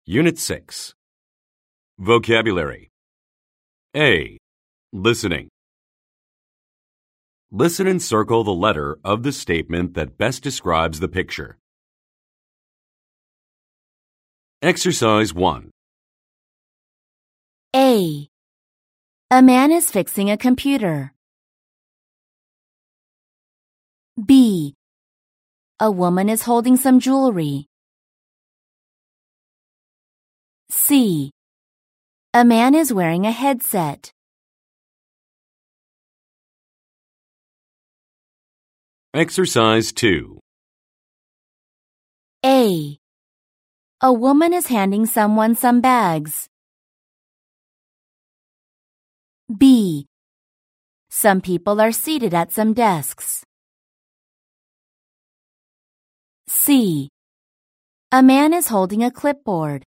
Unit 6. Vocabulary. A. Listening. Listen and circle the letter of the statement that best describes the picture. Exercise 1. A. A man is fixing a computer. B. A woman is holding some jewelry. C. A man is wearing a headset. Exercise 2. A. A woman is handing someone some bags. B. Some people are seated at some desks. C. A man is holding a clipboard.